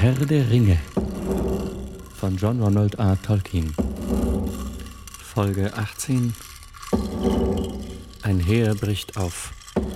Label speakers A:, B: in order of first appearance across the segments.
A: Herr der Ringe von John Ronald R. Tolkien. Folge 18. Ein Heer bricht auf.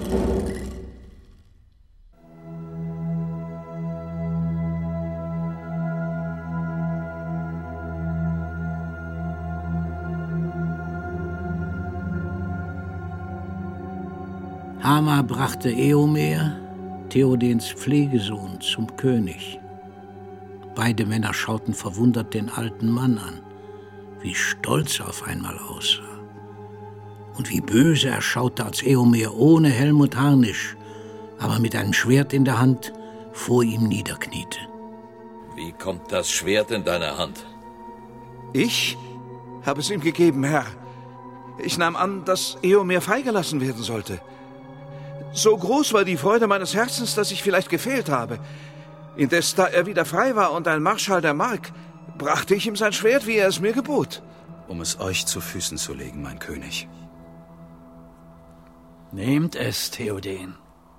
B: Hama brachte Eomer, Theodens Pflegesohn, zum König. Beide Männer schauten verwundert den alten Mann an, wie stolz er auf einmal aussah. Und wie böse er schaute, als Eomer ohne Helm und Harnisch, aber mit einem Schwert in der Hand, vor ihm niederkniete.
C: Wie kommt das Schwert in deine Hand?
D: Ich habe es ihm gegeben, Herr. Ich nahm an, dass Eomer freigelassen werden sollte. So groß war die Freude meines Herzens, dass ich vielleicht gefehlt habe. Indes, da er wieder frei war und ein Marschall der Mark, brachte ich ihm sein Schwert, wie er es mir gebot.
E: Um es euch zu Füßen zu legen, mein König.
B: Nehmt es, Theoden.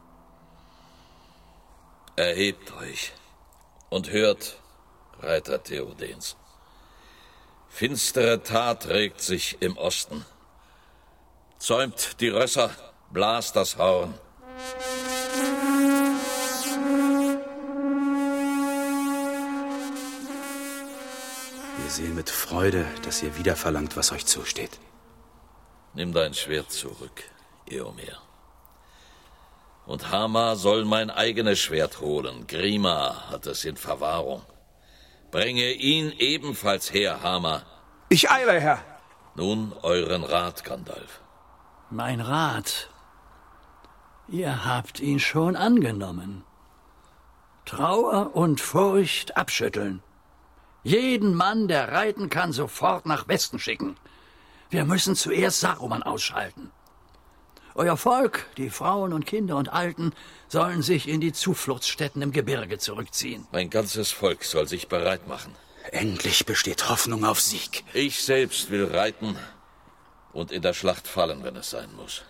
C: Erhebt euch und hört, Reiter Theodens. Finstere Tat regt sich im Osten. Zäumt die Rösser, blast das Horn.
E: Wir sehen mit Freude, dass ihr wieder verlangt, was euch zusteht.
C: Nimm dein Schwert zurück, Eomer. Und Hama soll mein eigenes Schwert holen. Grima hat es in Verwahrung. Bringe ihn ebenfalls her, Hama.
D: Ich eile, Herr.
C: Nun euren Rat, Gandalf.
B: Mein Rat. Ihr habt ihn schon angenommen. Trauer und Furcht abschütteln. Jeden Mann, der reiten kann, sofort nach Westen schicken. Wir müssen zuerst Saruman ausschalten. Euer Volk, die Frauen und Kinder und Alten, sollen sich in die Zufluchtsstätten im Gebirge zurückziehen.
C: Mein ganzes Volk soll sich bereit machen.
E: Endlich besteht Hoffnung auf Sieg.
C: Ich selbst will reiten und in der Schlacht fallen, wenn es sein muss.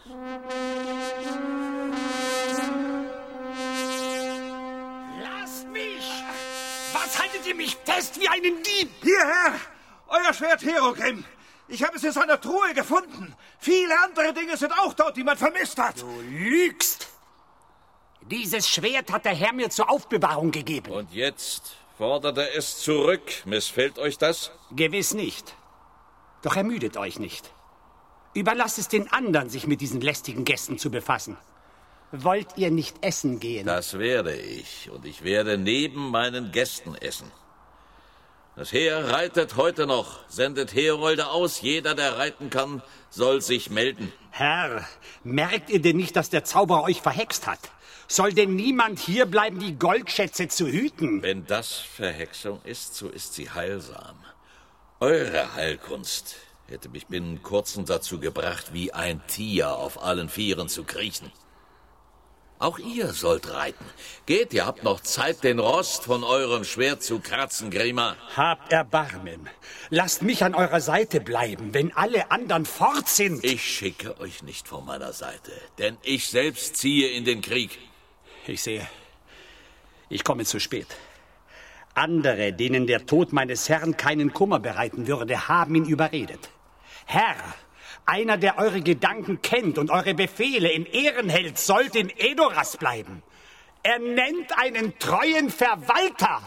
F: Lasst mich! Was haltet ihr mich fest wie einen Dieb?
D: Hierher! Euer Schwert, Herogrim! Ich habe es in seiner Truhe gefunden. Viele andere Dinge sind auch dort, die man vermisst hat.
F: Du lügst! Dieses Schwert hat der Herr mir zur Aufbewahrung gegeben.
C: Und jetzt fordert er es zurück. Missfällt euch das?
F: Gewiss nicht. Doch ermüdet euch nicht. Überlasst es den anderen, sich mit diesen lästigen Gästen zu befassen. Wollt ihr nicht essen gehen?
C: Das werde ich. Und ich werde neben meinen Gästen essen. Das Heer reitet heute noch, sendet Herolde aus. Jeder, der reiten kann, soll sich melden.
F: Herr, merkt ihr denn nicht, dass der Zauberer euch verhext hat? Soll denn niemand hierbleiben, die Goldschätze zu hüten?
C: Wenn das Verhexung ist, so ist sie heilsam. Eure Heilkunst hätte mich binnen kurzem dazu gebracht, wie ein Tier auf allen Vieren zu kriechen. Auch ihr sollt reiten. Geht, ihr habt noch Zeit, den Rost von eurem Schwert zu kratzen, Grima.
F: Habt Erbarmen. Lasst mich an eurer Seite bleiben, wenn alle anderen fort sind.
C: Ich schicke euch nicht von meiner Seite, denn ich selbst ziehe in den Krieg.
F: Ich sehe, ich komme zu spät. Andere, denen der Tod meines Herrn keinen Kummer bereiten würde, haben ihn überredet. Herr, einer, der eure Gedanken kennt und eure Befehle in Ehren hält, sollte in Edoras bleiben. Er nennt einen treuen Verwalter.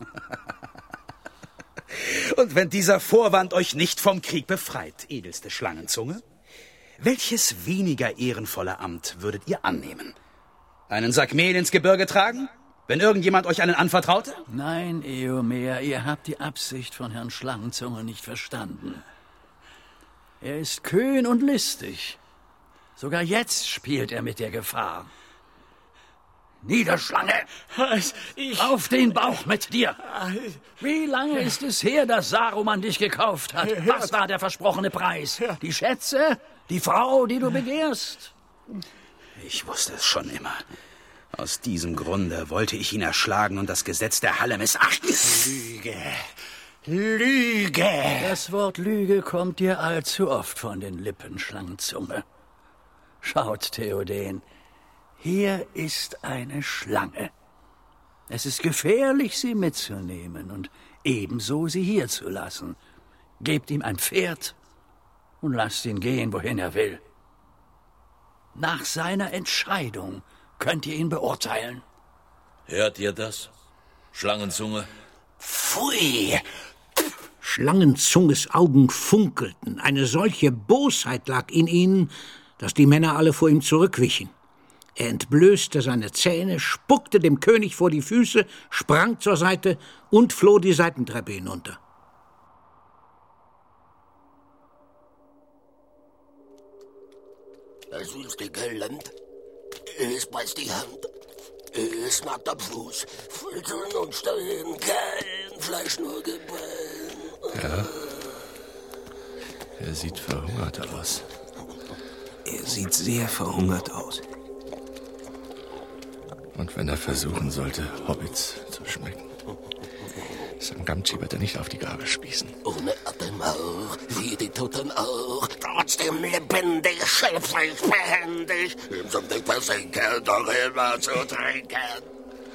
E: Und wenn dieser Vorwand euch nicht vom Krieg befreit, edelste Schlangenzunge, welches weniger ehrenvolle Amt würdet ihr annehmen? Einen Sack Mehl ins Gebirge tragen, wenn irgendjemand euch einen anvertraute?
B: Nein, Eomer, ihr habt die Absicht von Herrn Schlangenzunge nicht verstanden. Er ist kühn und listig. Sogar jetzt spielt er mit der Gefahr. Niederschlange! Auf den Bauch mit dir! Wie lange ist es her, dass Saruman dich gekauft hat? Was war der versprochene Preis? Die Schätze? Die Frau, die du begehrst?
E: Ich wusste es schon immer. Aus diesem Grunde wollte ich ihn erschlagen und das Gesetz der Halle missachten.
F: Lüge! Lüge!
B: Das Wort Lüge kommt dir allzu oft von den Lippen, Schlangenzunge. Schaut, Theoden, hier ist eine Schlange. Es ist gefährlich, sie mitzunehmen und ebenso sie hier zu lassen. Gebt ihm ein Pferd und lasst ihn gehen, wohin er will. Nach seiner Entscheidung könnt ihr ihn beurteilen.
C: Hört ihr das? Schlangenzunge?
G: Pfui! Schlangenzunges Augen funkelten. Eine solche Bosheit lag in ihnen, dass die Männer alle vor ihm zurückwichen. Er entblößte seine Zähne, spuckte dem König vor die Füße, sprang zur Seite und floh die Seitentreppe hinunter.
H: Es ist die Geländ, es beißt die Hand, es nagt am Fuß, Füllseln und Stellen, kein Fleisch, nur Gebein.
A: Ja, er sieht verhungert aus.
I: Er sieht sehr verhungert aus.
A: Und wenn er versuchen sollte, Hobbits zu schmecken, Sam Gamgee wird er nicht auf die Gabel spießen.
H: Ohne Atemhauch, wie die Toten auch, trotzdem lebendig, schöpfrig, behändig, im Sonnenlicht versinken, doch immer zu trinken.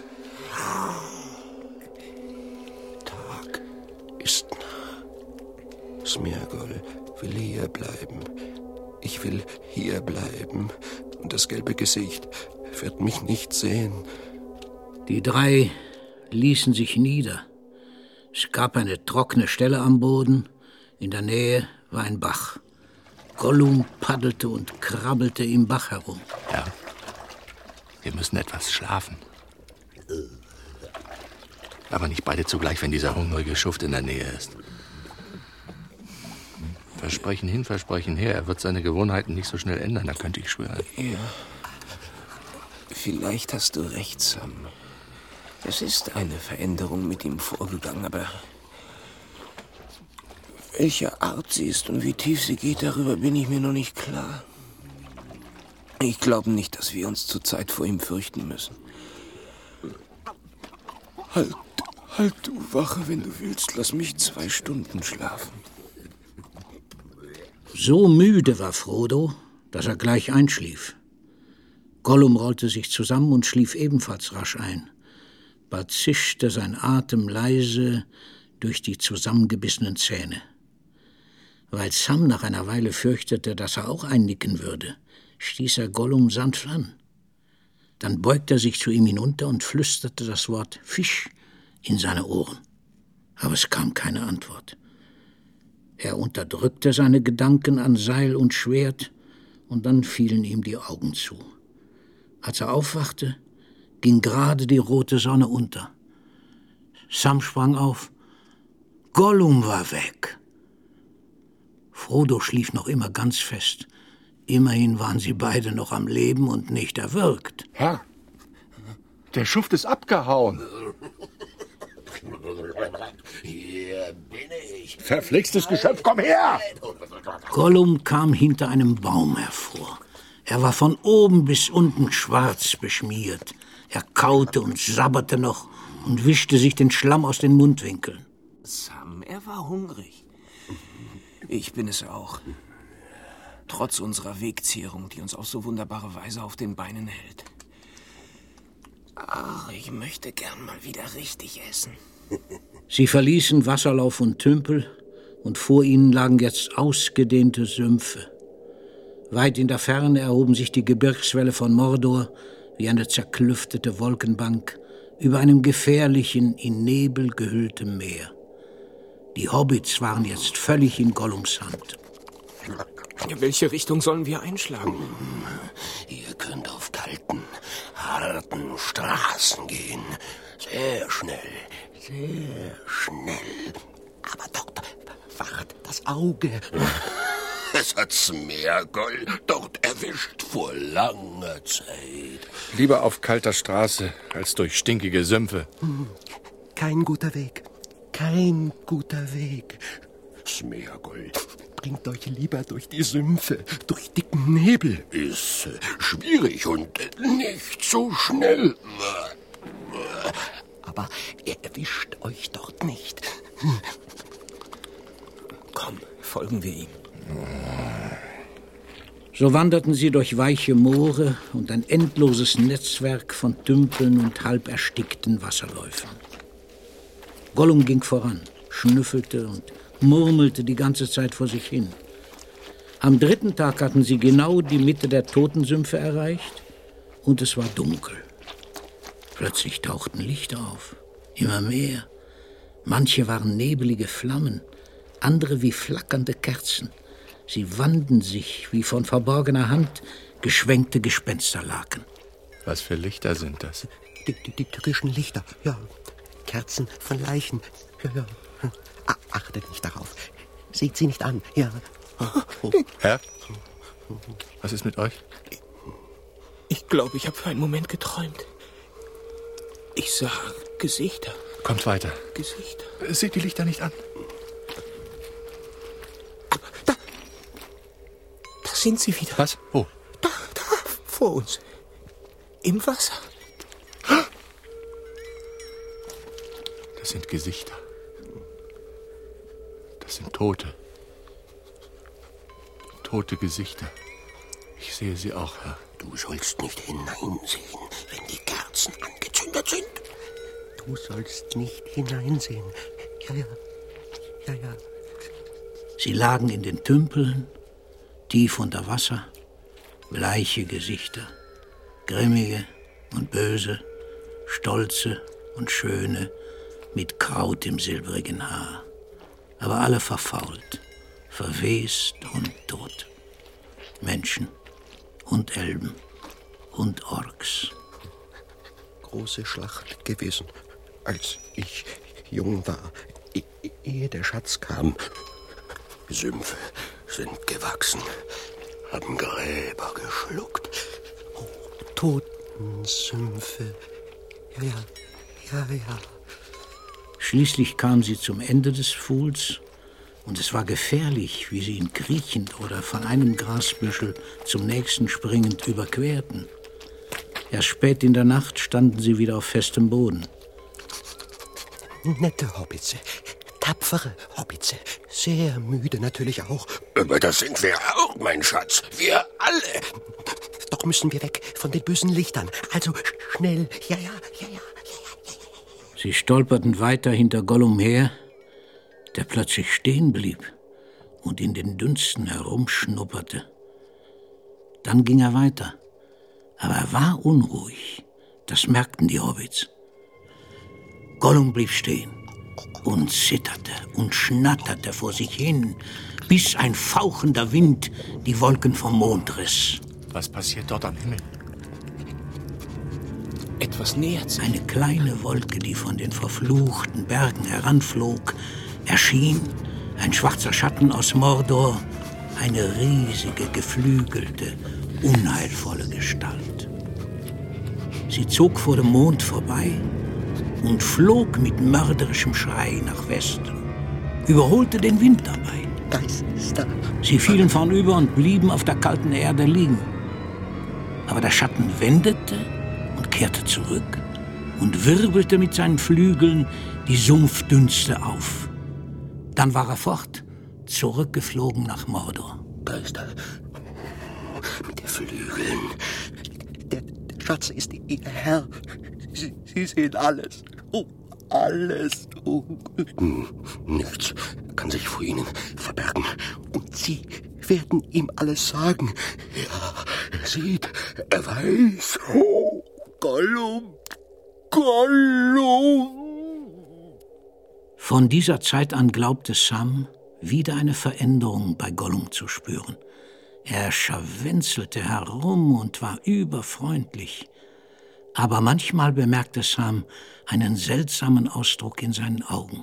I: Tag ist nah. Smeagol will hier bleiben. Ich will hier bleiben. Und das gelbe Gesicht wird mich nicht sehen.
G: Die drei ließen sich nieder. Es gab eine trockene Stelle am Boden. In der Nähe war ein Bach. Gollum paddelte und krabbelte im Bach herum.
A: Ja, wir müssen etwas schlafen. Aber nicht beide zugleich, wenn dieser hungrige Schuft in der Nähe ist. Versprechen hin, Versprechen her. Er wird seine Gewohnheiten nicht so schnell ändern, da könnte ich schwören.
I: Ja, vielleicht hast du recht, Sam. Es ist eine Veränderung mit ihm vorgegangen, aber welcher Art sie ist und wie tief sie geht, darüber bin ich mir noch nicht klar. Ich glaube nicht, dass wir uns zurzeit vor ihm fürchten müssen. Halt du Wache, wenn du willst. Lass mich 2 Stunden schlafen.
G: So müde war Frodo, dass er gleich einschlief. Gollum rollte sich zusammen und schlief ebenfalls rasch ein. Bald zischte sein Atem leise durch die zusammengebissenen Zähne. Weil Sam nach einer Weile fürchtete, dass er auch einnicken würde, stieß er Gollum sanft an. Dann beugte er sich zu ihm hinunter und flüsterte das Wort Fisch in seine Ohren. Aber es kam keine Antwort. Er unterdrückte seine Gedanken an Seil und Schwert, und dann fielen ihm die Augen zu. Als er aufwachte, ging gerade die rote Sonne unter. Sam sprang auf. Gollum war weg. Frodo schlief noch immer ganz fest. Immerhin waren sie beide noch am Leben und nicht erwürgt.
J: Herr, der Schuft ist abgehauen.
H: Hier bin ich.
J: Verflixtes Geschöpf, komm her!
G: Gollum kam hinter einem Baum hervor. Er war von oben bis unten schwarz beschmiert. Er kaute und sabberte noch und wischte sich den Schlamm aus den Mundwinkeln.
I: Sam, er war hungrig. Ich bin es auch. Trotz unserer Wegzehrung, die uns auf so wunderbare Weise auf den Beinen hält. Ach, ich möchte gern mal wieder richtig essen.
G: Sie verließen Wasserlauf und Tümpel, und vor ihnen lagen jetzt ausgedehnte Sümpfe. Weit in der Ferne erhoben sich die Gebirgswälle von Mordor wie eine zerklüftete Wolkenbank über einem gefährlichen, in Nebel gehülltem Meer. Die Hobbits waren jetzt völlig in Gollums Hand.
I: Welche Richtung sollen wir einschlagen?
H: Ihr könnt auf kalten, harten Straßen gehen. Sehr schnell, sehr schnell. Aber Doktor, wart das Auge. Es hat Smeagol dort erwischt vor langer Zeit.
A: Lieber auf kalter Straße als durch stinkige Sümpfe.
J: Kein guter Weg. Kein guter Weg.
H: Smeagol
J: Bringt euch lieber durch die Sümpfe, durch dicken Nebel.
H: ist schwierig und nicht so schnell. Aber er erwischt euch dort nicht.
I: Komm, folgen wir ihm.
G: So wanderten sie durch weiche Moore und ein endloses Netzwerk von Tümpeln und halb erstickten Wasserläufen. Gollum ging voran, schnüffelte und murmelte die ganze Zeit vor sich hin. Am 3. Tag hatten sie genau die Mitte der Totensümpfe erreicht und es war dunkel. Plötzlich tauchten Lichter auf, immer mehr. Manche waren nebelige Flammen, andere wie flackernde Kerzen. Sie wanden sich wie von verborgener Hand geschwenkte Gespensterlaken.
J: Was für Lichter sind das?
I: Die tückischen Lichter, ja. Kerzen von Leichen, ja. Achtet nicht darauf. Seht sie nicht an, ja.
J: Herr? Was ist mit euch?
K: Ich glaube, ich habe für einen Moment geträumt. Ich sah Gesichter.
J: Kommt weiter.
K: Gesichter.
J: Seht die Lichter nicht an.
K: Da sind sie wieder.
J: Was? Wo?
K: Da, vor uns. Im Wasser.
J: Das sind Gesichter. Das sind Tote. Tote Gesichter. Ich sehe sie auch, Herr.
H: Du sollst nicht hineinsehen, wenn die Kerzen angezündet sind.
I: Du sollst nicht hineinsehen. Ja.
G: Sie lagen in den Tümpeln, tief unter Wasser, bleiche Gesichter, grimmige und böse, stolze und schöne, mit Kraut im silbrigen Haar, aber alle verfault, verwest und tot. Menschen und Elben und Orks.
I: Große Schlacht gewesen, als ich jung war, ehe der Schatz kam.
H: Sümpfe sind gewachsen, haben Gräber geschluckt.
I: Oh, Totensümpfe. Ja.
G: Schließlich kam sie zum Ende des Pfuhls und es war gefährlich, wie sie ihn kriechend oder von einem Grasbüschel zum nächsten springend überquerten. Erst spät in der Nacht standen sie wieder auf festem Boden.
I: Nette Hobbits, tapfere Hobbits, sehr müde natürlich auch.
H: Aber das sind wir auch, mein Schatz, wir alle.
I: Doch müssen wir weg von den bösen Lichtern, also schnell, ja.
G: Sie stolperten weiter hinter Gollum her, der plötzlich stehen blieb und in den Dünsten herumschnupperte. Dann ging er weiter, aber er war unruhig, das merkten die Hobbits. Gollum blieb stehen und zitterte und schnatterte vor sich hin, bis ein fauchender Wind die Wolken vom Mond riss.
J: Was passiert dort am Himmel?
K: Etwas nähert sich.
G: Eine kleine Wolke, die von den verfluchten Bergen heranflog, erschien, ein schwarzer Schatten aus Mordor, eine riesige, geflügelte, unheilvolle Gestalt. Sie zog vor dem Mond vorbei und flog mit mörderischem Schrei nach Westen, überholte den Wind dabei.
I: Geister.
G: Sie fielen vornüber und blieben auf der kalten Erde liegen. Aber der Schatten wendete und kehrte zurück und wirbelte mit seinen Flügeln die Sumpfdünste auf. Dann war er fort, zurückgeflogen nach Mordor.
H: Geister mit den Flügeln.
I: Der Schatz ist ihr Herr. Sie sehen alles. Oh, alles. Oh.
H: Nichts kann sich vor ihnen verbergen.
I: Und Sie werden ihm alles sagen.
H: Ja, er sieht, er weiß. Oh, Gollum.
G: Von dieser Zeit an glaubte Sam, wieder eine Veränderung bei Gollum zu spüren. Er scharwenzelte herum und war überfreundlich. Aber manchmal bemerkte Sam einen seltsamen Ausdruck in seinen Augen.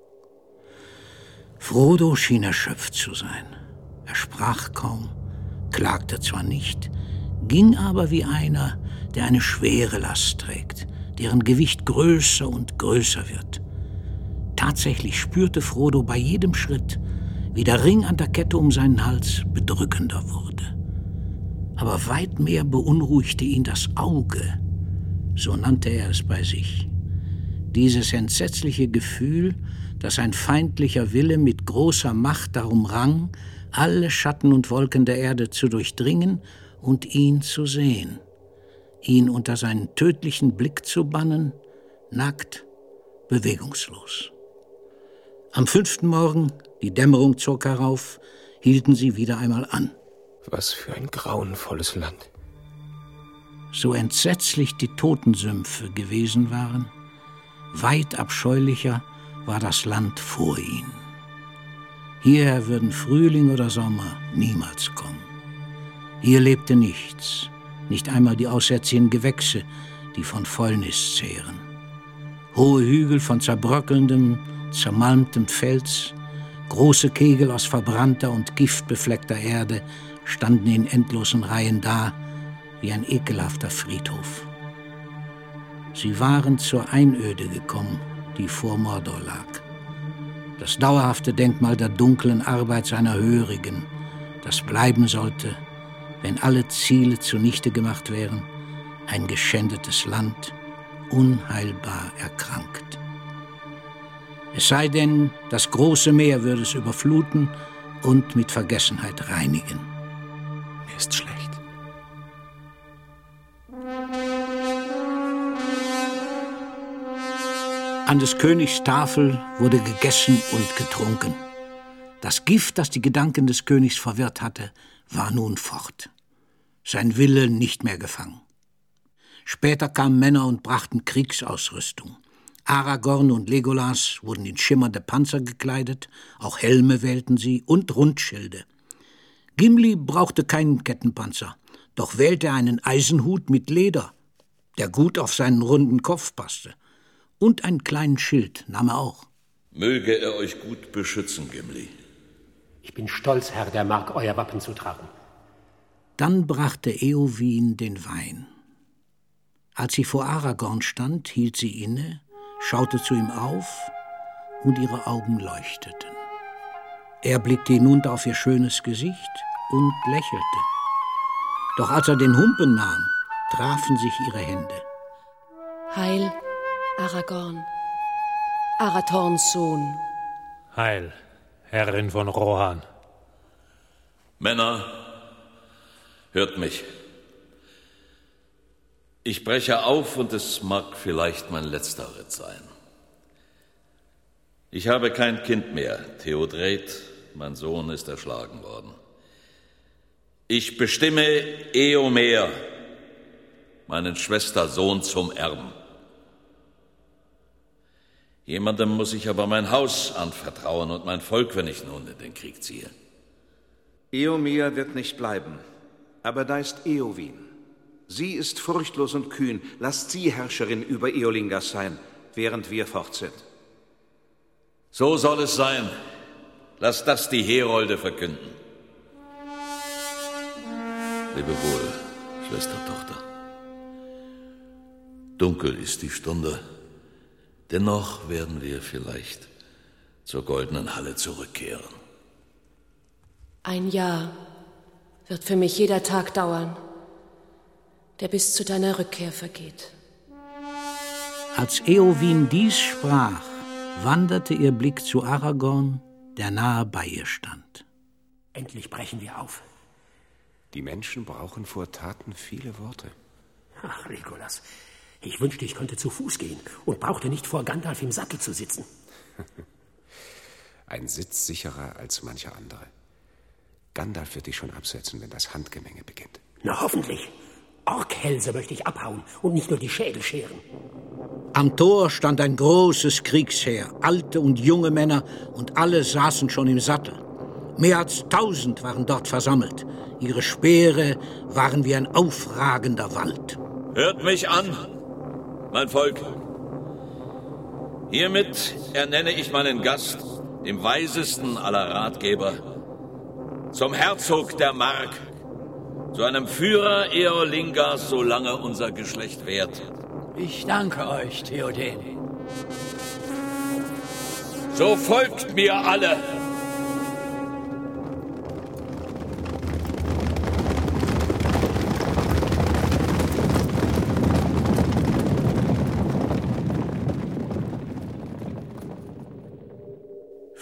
G: Frodo schien erschöpft zu sein. Er sprach kaum, klagte zwar nicht, ging aber wie einer, der eine schwere Last trägt, deren Gewicht größer und größer wird. Tatsächlich spürte Frodo bei jedem Schritt, wie der Ring an der Kette um seinen Hals bedrückender wurde. Aber weit mehr beunruhigte ihn das Auge, so nannte er es bei sich. Dieses entsetzliche Gefühl, dass ein feindlicher Wille mit großer Macht darum rang, alle Schatten und Wolken der Erde zu durchdringen und ihn zu sehen, ihn unter seinen tödlichen Blick zu bannen, nackt, bewegungslos. Am 5. Morgen, die Dämmerung zog herauf, hielten sie wieder einmal an.
K: Was für ein grauenvolles Land.
G: So entsetzlich die Totensümpfe gewesen waren, weit abscheulicher war das Land vor ihnen. Hierher würden Frühling oder Sommer niemals kommen. Hier lebte nichts, nicht einmal die aussätzigen Gewächse, die von Fäulnis zehren. Hohe Hügel von zerbröckelndem, zermalmtem Fels, große Kegel aus verbrannter und giftbefleckter Erde standen in endlosen Reihen da, wie ein ekelhafter Friedhof. Sie waren zur Einöde gekommen, die vor Mordor lag. Das dauerhafte Denkmal der dunklen Arbeit seiner Hörigen, das bleiben sollte, wenn alle Ziele zunichte gemacht wären, ein geschändetes Land, unheilbar erkrankt. Es sei denn, das große Meer würde es überfluten und mit Vergessenheit reinigen.
K: Mir ist schlecht.
G: An des Königs Tafel wurde gegessen und getrunken. Das Gift, das die Gedanken des Königs verwirrt hatte, war nun fort. Sein Wille nicht mehr gefangen. Später kamen Männer und brachten Kriegsausrüstung. Aragorn und Legolas wurden in schimmernde Panzer gekleidet, auch Helme wählten sie und Rundschilde. Gimli brauchte keinen Kettenpanzer, doch wählte er einen Eisenhut mit Leder, der gut auf seinen runden Kopf passte. Und einen kleinen Schild nahm er auch.
C: Möge er euch gut beschützen, Gimli.
L: Ich bin stolz, Herr der Mark, euer Wappen zu tragen.
G: Dann brachte Éowyn den Wein. Als sie vor Aragorn stand, hielt sie inne, schaute zu ihm auf und ihre Augen leuchteten. Er blickte hinunter auf ihr schönes Gesicht und lächelte. Doch als er den Humpen nahm, trafen sich ihre Hände.
M: Heil, Aragorn, Arathorns Sohn.
N: Heil, Herrin von Rohan.
C: Männer, hört mich. Ich breche auf und es mag vielleicht mein letzter Ritt sein. Ich habe kein Kind mehr. Theodred, mein Sohn, ist erschlagen worden. Ich bestimme Éomer, meinen Schwestersohn, zum Erben. Jemandem muss ich aber mein Haus anvertrauen und mein Volk, wenn ich nun in den Krieg ziehe.
D: Éomer wird nicht bleiben, aber da ist Éowyn. Sie ist furchtlos und kühn. Lasst sie Herrscherin über Eolingas sein, während wir fort sind.
C: So soll es sein. Lasst das die Herolde verkünden. Lebe wohl, Schwestertochter. Dunkel ist die Stunde. Dennoch werden wir vielleicht zur goldenen Halle zurückkehren.
M: Ein Jahr wird für mich jeder Tag dauern, der bis zu deiner Rückkehr vergeht.
G: Als Éowyn dies sprach, wanderte ihr Blick zu Aragorn, der nahe bei ihr stand.
L: Endlich brechen wir auf.
I: Die Menschen brauchen vor Taten viele Worte.
L: Ach, Legolas, ich wünschte, ich könnte zu Fuß gehen und brauchte nicht vor Gandalf im Sattel zu sitzen.
I: Ein Sitz sicherer als mancher andere. Gandalf wird dich schon absetzen, wenn das Handgemenge beginnt.
L: Na, hoffentlich. Orkhälse möchte ich abhauen und nicht nur die Schädel scheren.
G: Am Tor stand ein großes Kriegsheer, alte und junge Männer, und alle saßen schon im Sattel. Mehr als 1000 waren dort versammelt. Ihre Speere waren wie ein aufragender Wald.
C: Hört mich an, mein Volk. Hiermit ernenne ich meinen Gast, dem weisesten aller Ratgeber, zum Herzog der Mark, zu einem Führer Eorlingas, solange unser Geschlecht währt.
B: Ich danke euch, Theoden.
C: So folgt mir alle!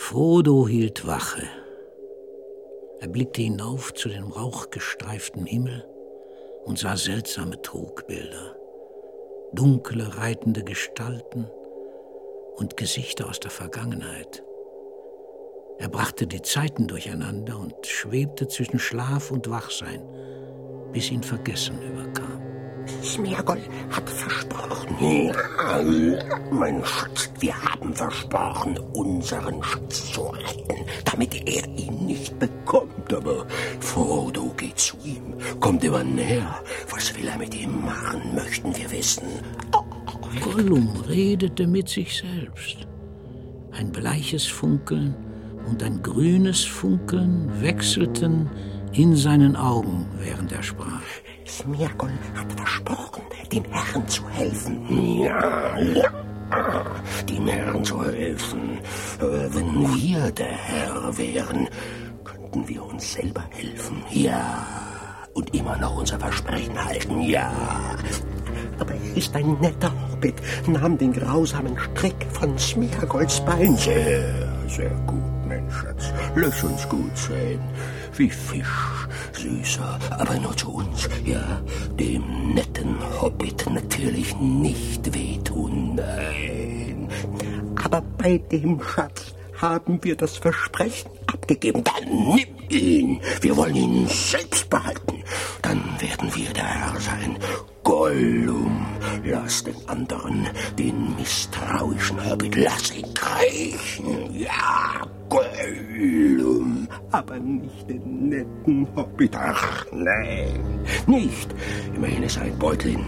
G: Frodo hielt Wache. Er blickte hinauf zu dem rauchgestreiften Himmel und sah seltsame Trugbilder, dunkle, reitende Gestalten und Gesichter aus der Vergangenheit. Er brachte die Zeiten durcheinander und schwebte zwischen Schlaf und Wachsein, bis ihn Vergessen überkam.
H: Smeagol hat versprochen. Ja, mein Schatz, wir haben versprochen, unseren Schatz zu retten, damit er ihn nicht bekommt. Aber Frodo geht zu ihm, kommt immer näher. Was will er mit ihm machen, möchten wir wissen.
G: Gollum redete mit sich selbst. Ein bleiches Funkeln und ein grünes Funkeln wechselten in seinen Augen, während er sprach.
H: Smeagol hat versprochen, dem Herrn zu helfen. Ja, dem Herrn zu helfen. Wenn wir der Herr wären, könnten wir uns selber helfen. Ja, und immer noch unser Versprechen halten. Ja. Aber er ist ein netter Hobbit, nahm den grausamen Strick von Smeagols Bein. Sehr, sehr gut, mein Schatz. Lass uns gut sein. Wie Fisch, süßer, aber nur zu uns. Ja, dem netten Hobbit natürlich nicht wehtun, nein. Aber bei dem Schatz haben wir das Versprechen abgegeben. Dann nimm ihn. Wir wollen ihn selbst behalten. Dann werden wir der Herr sein. Gollum, lass den anderen, den misstrauischen Hobbit, lass ihn kriechen. Ja, Gollum, aber nicht den netten Hobbit. Ach, nein, nicht. Immerhin ist ein Beutlin,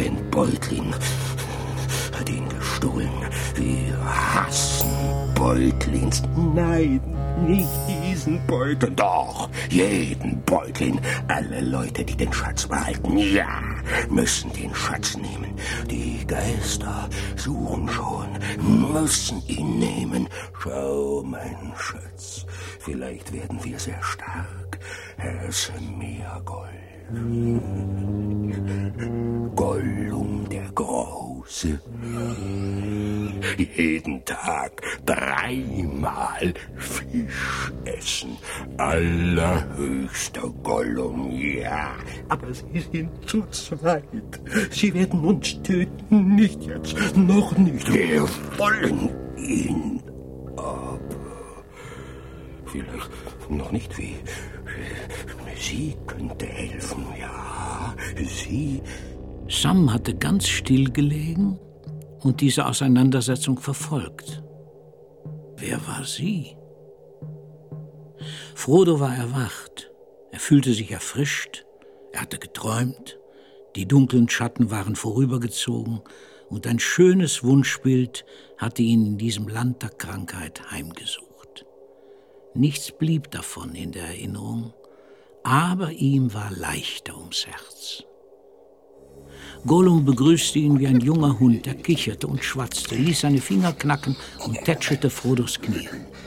H: hat ihn gestohlen. Wir hassen Beutlins. Nein, nicht diesen Beutlin, doch jeden Beutlin. Alle Leute, die den Schatz behalten, ja, müssen den Schatz nehmen. Die Geister suchen schon, müssen ihn nehmen. Schau, mein Schatz, vielleicht werden wir sehr stark, Herr Smeagol. Gollum der Große. Jeden Tag 3-mal Fisch essen. Allerhöchster Gollum, ja. Aber sie sind zu zweit. Sie werden uns töten. Nicht jetzt, noch nicht. Wir wollen ihn. Aber vielleicht noch nicht wie... Sie könnte helfen, ja, sie.
G: Sam hatte ganz still gelegen und diese Auseinandersetzung verfolgt. Wer war sie? Frodo war erwacht. Er fühlte sich erfrischt. Er hatte geträumt. Die dunklen Schatten waren vorübergezogen und ein schönes Wunschbild hatte ihn in diesem Land der Krankheit heimgesucht. Nichts blieb davon in der Erinnerung, aber ihm war leichter ums Herz. Gollum begrüßte ihn wie ein junger Hund, er kicherte und schwatzte, ließ seine Finger knacken und tätschelte Frodos Knie.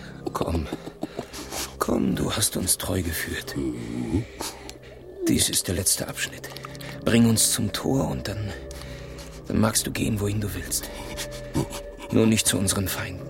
K: Komm, du hast uns treu geführt. Dies ist der letzte Abschnitt. Bring uns zum Tor und dann magst du gehen, wohin du willst. Nur nicht zu unseren Feinden.